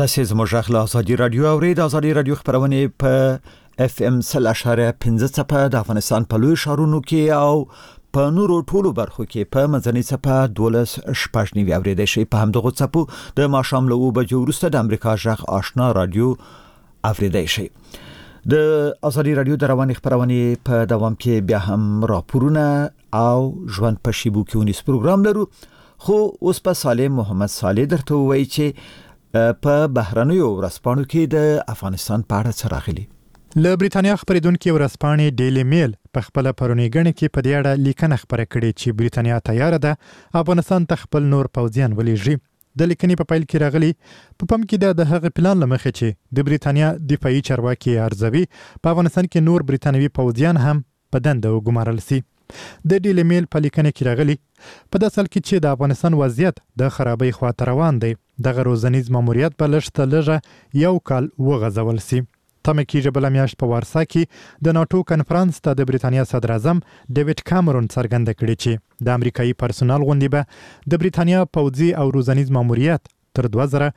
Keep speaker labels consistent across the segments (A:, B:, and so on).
A: تاسو زموږ غږ له ازادي رادیو اورید. ازادي رادیو خبرونه په FM 0.15 څپه د افغانستان په لوی ښارونو کې او په نورو ټولو برخو کې په منځنۍ څپه 12.9 اوریدل شي. په همدغه څپو د ماښام له 2 بجو وروسته د امریکا غږ آشنا رادیو اوریدل شي. د ازادي رادیو د رواني خبرونه په دوام کې بیا هم راپورونه او ژوند په شیبو کې ونیس پروګرام لرو. خو اوس په سالم محمد صالح درته وایي چې په بهرنیو ورځپاڼو کې د افغانستان په اړه څه راغلي.
B: له بریتانیا خبرېدونکو ورځپاڼې ډیلی میل په خپل پرونی غنې کې په دې اړه لیکنه خبره کړې چې بریتانیا تیار ده افغانستان ته خپل نور پوځیان ولېږي. د لیکنې په پیل کې راغلي په پم کې د هغه پلان لمخې چې د بریتانیا دفاعي چارواکي ارزوي په افغانستان کې نور بریتانوي پوځیان هم په دنده وګمارل شي. د ډیلی میل په لیکنه کې راغلي په داسې حال کې چې د افغانستان وضعیت د خرابۍ خواته روان دی، دغه روزنیز ماموریت په لږ لږه 1 کال وغځول شي. تمه کېږي بله میاشت په وارسا کې د ناټو کنفرانس ته د بریتانیا صدر اعظم ډیوډ کامرون څرګنده کړې چې د امریکایي پرسونل غونډې به د بریتانیا پوځي او روزنیز ماموریت تر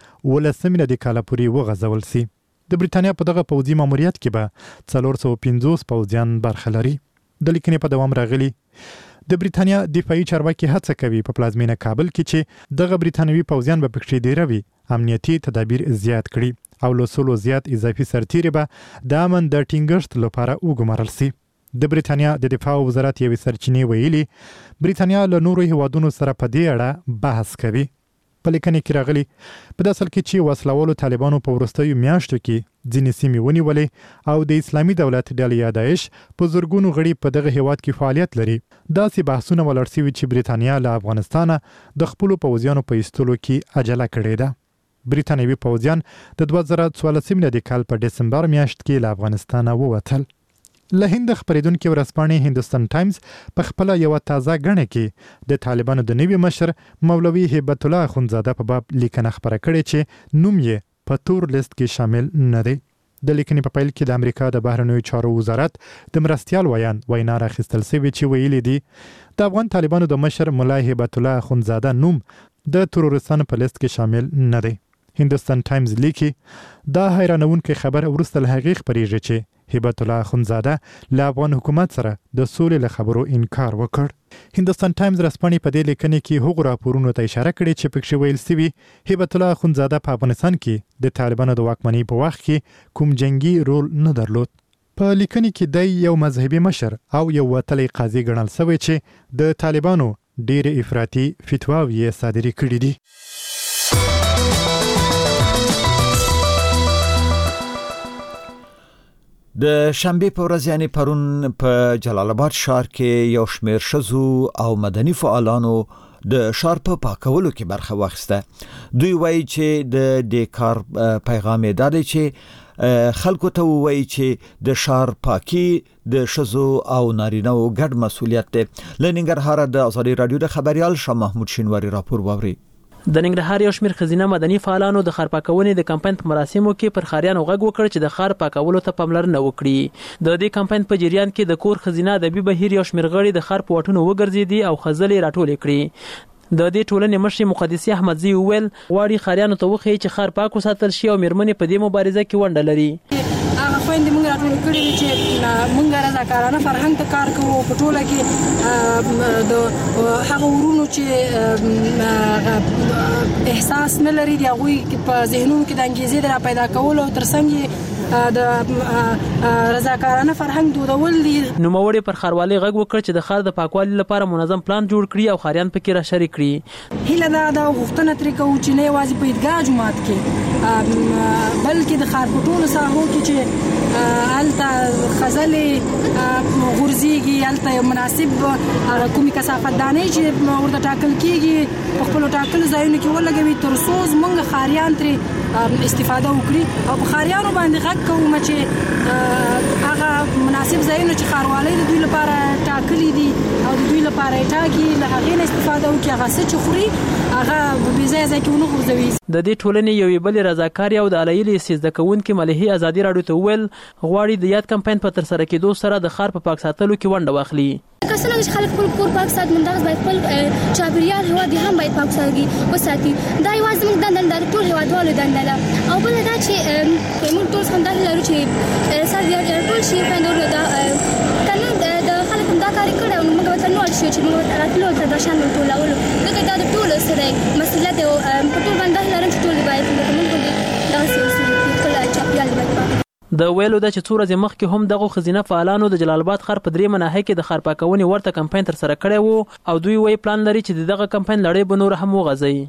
B: 2019 میلادي کال پورې وغځول شي. د بریتانیا په دغه پوځي ماموریت کې به 450 پوځیان برخه لري. د لیکنې په دوام راغلي د بریتانیا دفاعي چارواکي هڅه کوي په پلازمینه کابل کې چې دغه بریتانوي پوځیان به پکې ډیروي امنیتي تدابیر زیات کړي او له 100 زیات اضافي سرتیري به د امن د ټینګښت لپاره وګمارل شي. د بریتانیا د دفاع وزارت یوې سرچینې ویلي بریتانیا له نورو هیوادونو سره په دې اړه بحث کوي. په لیکنې کې راغلي په داسې حال کې چې وسلوالو طالبانو په وروستیو میاشتو کې ځینې سیمې ونیولې او د اسلامي دولت ډلې یا داعش په زرګونو غړي په دغه هیواد کې فعالیت لري، داسې بحثونه ولاړ شوي چې بریتانیا له افغانستانه د خپلو پوځیانو په ایستلو کې عجله کړې ده. بریتانوي پوځیان د 2014 میلادي کال په ډسمبر میاشت کې له افغانستانه ووتل. له هند خبرېدونکو ورځپاڼې هندوستان ټایمز په خپل یو تازه غنډه کې د طالبانو د نوي مشر مولوي هیبت الله اخونزاده په باب لیکنه خبره کړې چې نوم یې په تور لیست کې شامل نه دی. د لیکنې په پیل کې د امریکا د بهرنیو چارو وزارت د مرستیال وینا راخیستل شوې چې ویلي دي د افغان طالبانو د مشر مولا هیبت الله اخونزاده نوم د تروریستانو په لیست کې شامل نه دی. هندوستان ټایمز لیکي دا حیرانونکې خبر وروسته له هغې خبرېږي چې هیبت الله اخونزاده له افغان حکومت سره د سولې له خبرو انکار وکړ. هندوستان ټایمز رسپانې په دې لیکنې کې هغو راپورونو ته اشاره کړې چې پکې ویل شوي هیبت الله اخونزاده په افغانستان کې د طالبانو د واکمنۍ په وخت کې کوم جنگي رول نه درلود. په لیکنې کې د یو مذهبي مشر او یو وتلی قاضي ګڼل شوی چې د طالبانو ډېرې افراطي فتواوې صادرې کړې دي.
A: د شنبه په ورځ یعنی پرون په جلال آباد ښار کې یو شمېر ښځو او مدني فعالانو د ښار په پاکولو کې برخه واخیسته. دوی وایي چې د دې کار پیغام یې دا دی چې خلکو ته وایي چې د ښار پاکي د ښځو او نارینه‌و ګډ مسؤلیت دی. له ننګرهاره د ازادي رادیو د خبريال شاه محمود شینواری راپور واوري.
C: د ننګرهار یو شمېر ښځینه مدني فعالانو د ښار پاکونې د کمپاین په مراسمو کې پر ښاریانو غږ وکړ چې د ښار پاکولو ته پاملرنه وکړي. د دې کمپاین په جریان کې د کور ښځینه ادبي بهیر یو شمېر غړي د ښار په واټونو وګرځېدي او خزلې راټولې کړي. د دې ټولنې مشر مقدسي احمدزي وویل غواړي ښاریانو ته وښیي چې ښار پاک وساتل شي او میرمنې په دې مبارزه کې ونډه لري.
D: هغه خويندې موږ راټول کړي دي چې موږ رضاکارانه فرهنګ ته کار کوو په ټوله کې د هغه ورونو چې احساس نه لري د هغوی په ذهنونو کې د انګیزې را پیدا کول او ترڅنګ د رضاکارانه فرهنګ دودول دي.
C: نوموړي پر ښاروالۍ غږ وکړ چې د ښار د پاکوالي لپاره منظم پلان جوړ کړي او ښاریان پکې راشریک کړي.
D: هیله دا غوښتنه ترې کوو چې نه یوازې په عیدګاه جومات کې بلکې د ښار په ټولو ساحو کې چې هلته خزلې غورځېږي، هلته مناسب کومې کثافتدانۍ چې ورته ټاکل کېږي په خپلو ټاکلو ځایونو کې ولګوي تر څو زموږ ښاریان ترې استفاده وکړي. او په ښاریانو باندې غږ کوم چې هغه مناسب ځایونه چې ښاروالۍ د دوی لپاره ټاکلي دي او د دوی لپاره یې ټاکي له هغې نه استفاده وکړي، هغه څه چې خوري هغه بې ځایه ځای کې ونه غورځوي.
C: د دې ټولنې یوې بلې رضاکارې او د علایلې زده کوونکې ملحې ازادي راډیو ته وویل غواړي د یاد کمپاین په ترسره کېدو سره د ښار په پاک ساتلو کې ونډه واخلي.
E: کسانو چې خلک خپل کور پاک ساتي موږ باید خپل چاپیریال هوا دي هم باید پاک وساتي. دا یوازې موږ دنده د ټول هیوادوالو دنده ده. او بل دا چې موږ ټول څنګه لرو چې ساتي ټول شي پندور دا کنه د خلک دا کار کړو موږ به تنوع شي چې موږ راتلو ته د شان ټولولو دغه دا ټول سره مسله ده او ټول باندې لرم چې ټول باید موږ دا څه ټول چاپیریال باید
C: د ویلو د چې څو ورځې مخکې هم دغه خزینه فعالانو د جلال آباد ښار په 3 مناحه کې د ښار پاکونې ورته کمپاین تر سره کړی وو او دوی وایي پلان لري چې دغه کمپاین لړۍ به نور هم وغځوي.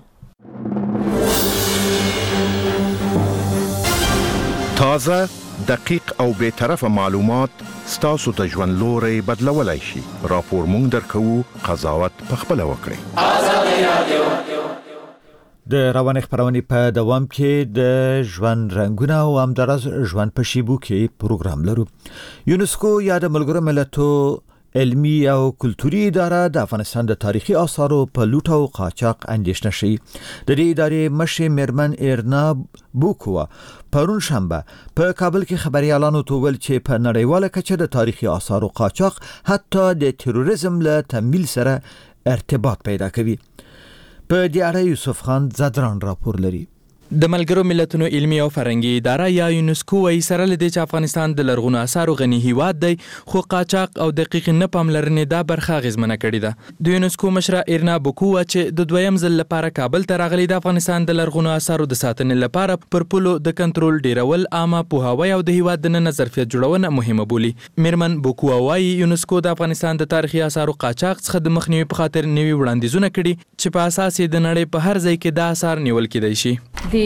F: تازه، دقیق او بی‌طرفه معلومات ستاسو د ژوند لوري بدلولای شي. راپور مونږ درکوو، قضاوت پخپله وکړئ. آزادي رادیو
A: د رواني خبرونې په دوام کې د ژوند رنگونه او همدارس ژوند په شیبو کې پروګرام لرو. یونسکو یا د ملګرو ملتونو علمي او کلتوري اداره د افغانستان د تاریخي آثارو په لوټ او قاچاق اندېښنه شي. د دې ادارې مشر میرمن ایرنا بوکوا پرون شنبه په کابل کې خبريالانو ته ویل چې په نړیواله کچه د تاریخي آثارو قاچاق حتی د تروریزم له تمویل سره ارتباط پیدا کوي. په دې اړه یوسف خان زادران راپور لري.
G: د ملګرو ملتونو علمي او فرهنګي اداره یا یونسکو وايي سره لدې چې افغانستان د لرغونو آثارو غني هیواد دی خو قاچاق او دقیق نه پاملرنې دا برخه غزمنه کړې ده. د یونسکو مشره ایرنا بوکوا چې د دویم ځل لپاره کابل ته راغلي د افغانستان د لرغونو آثارو د ساتنې لپاره پر پولو د کنټرول ډیرول عامه پوهاوی او د هیواد د نه ظرفیت جوړونه مهمه بولي. میرمن بوکوا وايي یونسکو د افغانستان د تاریخي آثارو قاچاق څخه د مخنیوي په خاطر نوي وړاندیزونه کړي چې په اساس د نړۍ په هر ځای کې د آثار نیول کېدای شي.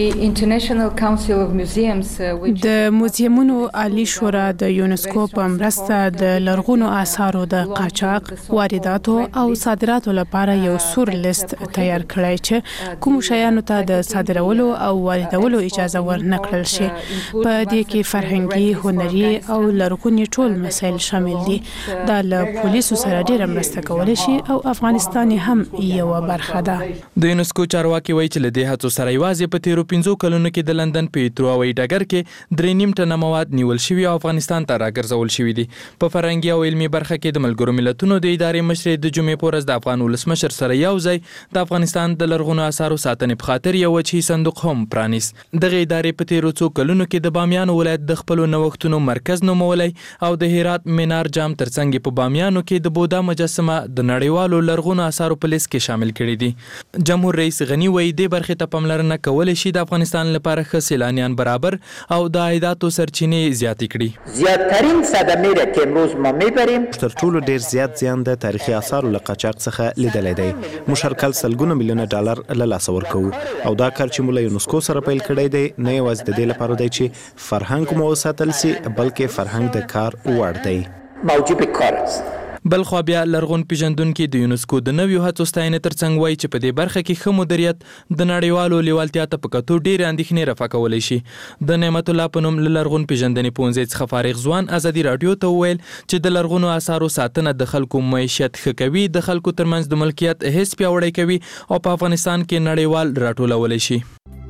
H: د موزیمونو عالی شورا د یونسکو په مرسته د لرغونو آثارو د قاچاق، وارداتو او صادراتو لپاره یو سور لیست تیار کړی چې کوم شیانو ته د صادرولو او واردولو اجازه ورنکړل شي. په دې کې فرهنګي، هنري او لرغوني ټول مسایل شامل دي. دا له پولیسو سره ډیره مرسته کولی شي او افغانستان هم یو برخه ده.
G: د یونسکو چارواکي وایي چې له دې هڅو سره یوازې په تیرو 5 کلونو کې د لندن په هیترو هوایي ډګر کې 3.5 ټنه مواد نیول شوي او افغانستان ته راګرځول شوي دي. په فرهنګي او علمي برخه کې د ملګرو ملتونو د ادارې مشر د جمعې په ورځ د افغان ولسمشر سره یو ځای د افغانستان د لرغونو آثارو ساتنې په خاطر یو وجهي صندوق هم پرانیست. دغه ادارې په تیرو څو کلونو کې د بامیان ولایت د خپل نوښتونو مرکز نومولی او د هرات مینار جام ترڅنګ په بامیانو کې د بودا مجسمه د نړیوالو لرغونو آثارو په لیست کې شامل کړي دي. جمهور رئیس غنی وایي د برخې ته پاملرنه کول شي د افغانستان لپاره ښه سیلانیان برابر او د عایداتو سرچینې زیاتې کړي.
I: زیاترین صدمه را که امروز ما میبریم
J: تر ټولو ډیر زیات زیان د تاریخي آثارو له قاچاق څخه لیدلای دی. موږ هر کال سلګونه میلیونه ډالر له لاسه ورکوو او دا کار چې موږ له یونسکو سره پیل کړی دی نه یوازې د دې لپاره دی چې فرهنګ مو وساتل شي بلکې فرهنګ د کار وړ دی.
I: موجب کار است.
G: بل خو بیا لرغون پیژندونکو د یونسکو د نویو هڅو ستاینه ترڅنګ وایي چې په دې برخه کې ښه مدیریت د نړیوالو لیوالتیا ته په کتو ډېرې اندېښنې رفع کولی شي. د نعمت الله په نوم له لرغون پیژندنې پوهنځي څخه فارغ ځوان ازادي راډیو ته وویل چې د لرغونو آثارو ساتنه د خلکو معیشت ښه کوي، د خلکو ترمنځ د ملکیت حس پیاوړی کوي او په افغانستان کې نړیوال راټولولی شي.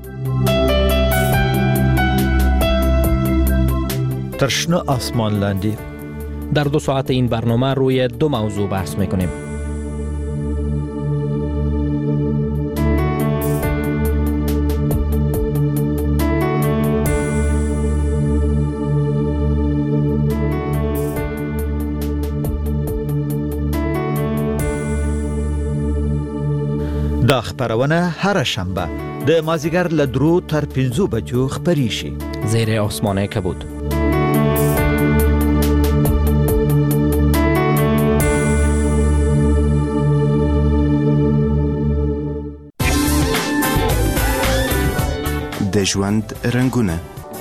A: ترشنه آسمان لاندی.
K: در 2 ساعت این برنامه روی 2 موضوع بحث میکنیم.
A: دا خبرونه هر شنبه د مازیګر له 3 تر 5 بجو خبري شي.
K: زیر آسمان کبود.
J: د ژوند رنگونه.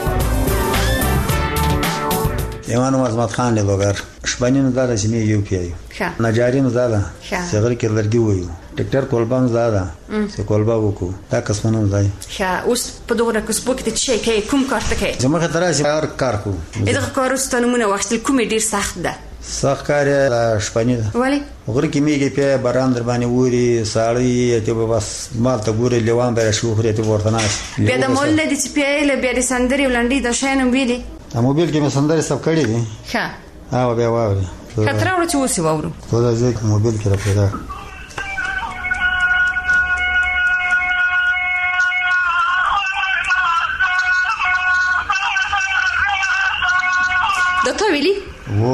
L: ایمان عظمت خان لوګر شپنین زاده چې می یو پیایو نجاری زاده څنګه کې ورګي وایو ډاکټر کولبان زاده چې کولبا وکړو دا قسمونه ځای
M: اوس په دغه کسبو کې چې کې کوم کار ته کې
L: زموږ تر چې هر کار کو
M: دغه کارستانونه وختل کوم ډیر سخت ده
L: سخت کار شپنی ده
M: ولی
L: وګړي کې میږي په باران در باندې ووري ساړی ته بس مال ته ګوري لیوان به شو خوري ته ورته ناس
M: بیا د مول د چې پیاله بیا د سندري ولندې د شینم ویلي
L: موبایل کې مې سندري سب کړی دي
M: ښه
L: ها بیا واره
M: خطر اورو چې وسی وورو
L: خدا دې موبایل کې را پیدا
M: د تو ویلی
L: وو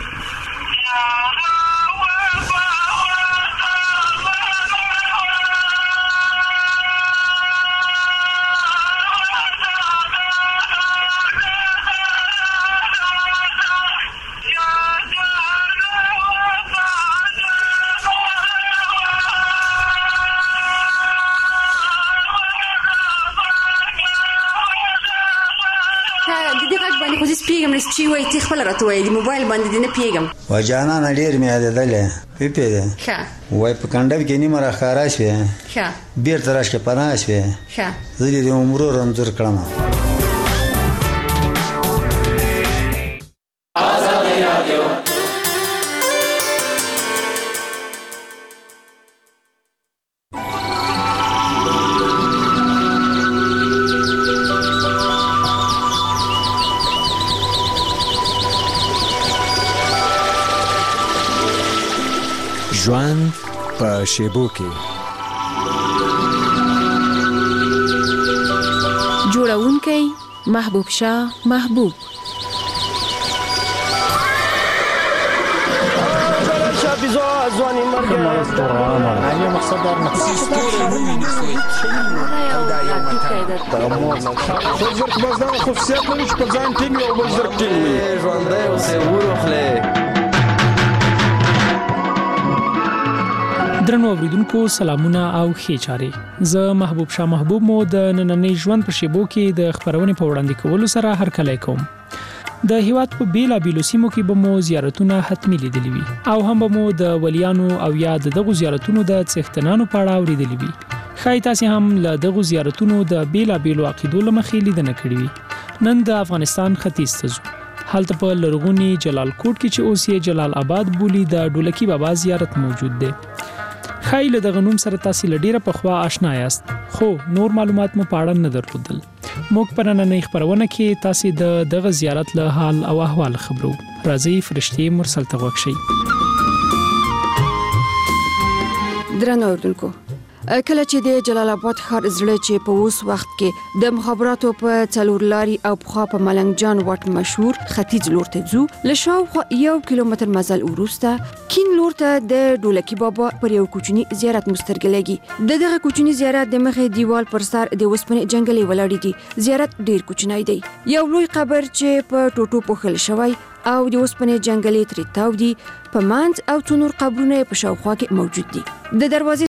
M: چې وای تی خپل راته وای دی موبایل باندې نه پیګم
L: وجانا نه ډیر مې عادتله پیپې
M: ښه
L: وای په کنده کې نیمه را خارا شوه
M: ښه
L: بیر ترش کې پناه شوه
M: ښه
L: زه دې عمر رمزور کړم
N: آزادی رادیو
O: ژوند په شیبو کې
P: جوړونکی محبوب شاه محبوب
Q: ځواني مرګ علي مقصد در زرق بزدان خصوصیت لري چې په ځان ټینګ او بل زرق ټینګ وي
R: ژوندی اوسې وروخلې
C: درنو اوریدونکو سلامونه او ښې چارې زه محبوب شاه محبوب مو د نننۍ ژوند په شیبو کې د خبرونې په وړاندې کولو سره هرکلی کوم د هیواد په بیلابیلو سیمو کې به مو زیارتونه حتمی لیدلي وي او هم به مو د ولیانو او یا دغو زیارتونو د څښتنانو په اړه اوریدلي وي ښایي تاسې هم له دغو زیارتونو د بیلابیلو عقیدو له مخې لیدنه کړې وي نن د افغانستان ختیځ ته ځو هلته په لرغوني جلال کوټ کې چې اوس یې جلال آباد بولي د ډولکی بابا زیارت موجود دی ښایي له دغه نوم سره تاسې له ډیره پخوا آشنا یاست خو نور معلومات مو په اړه نه درلودل موږ په نننۍ خپرونه کې تاسې د دغه زیارت له حال او احوال خبرو راځئ فرشتي مرسل ته غوږ شئ
S: درنو اوریدونکو کله چې د جلال آباد ښار زړه چې په اوس وخت کې د مخابراتو په څلور لاري او پخوا په ملنګ جان واټ مشهور ختیځ لور ته ځو له شاوخوا 1 کیلومتر مزل وروسته کین لور ته د ډولکی بابا پر یو کوچنی زیارت مسترګلېږي دغه کوچنی زیارت د مخې دیوال پر سر د وسپنې جنگلې ولاړې دي زیارت ډیر کوچنی دی یو لوی قبر چې په ټوټو پوښل شوی او د وسپنې جنگلې ترې تاو دي په منځ او څو نور قبرونه په شاوخوا کې موجود دي د دروازې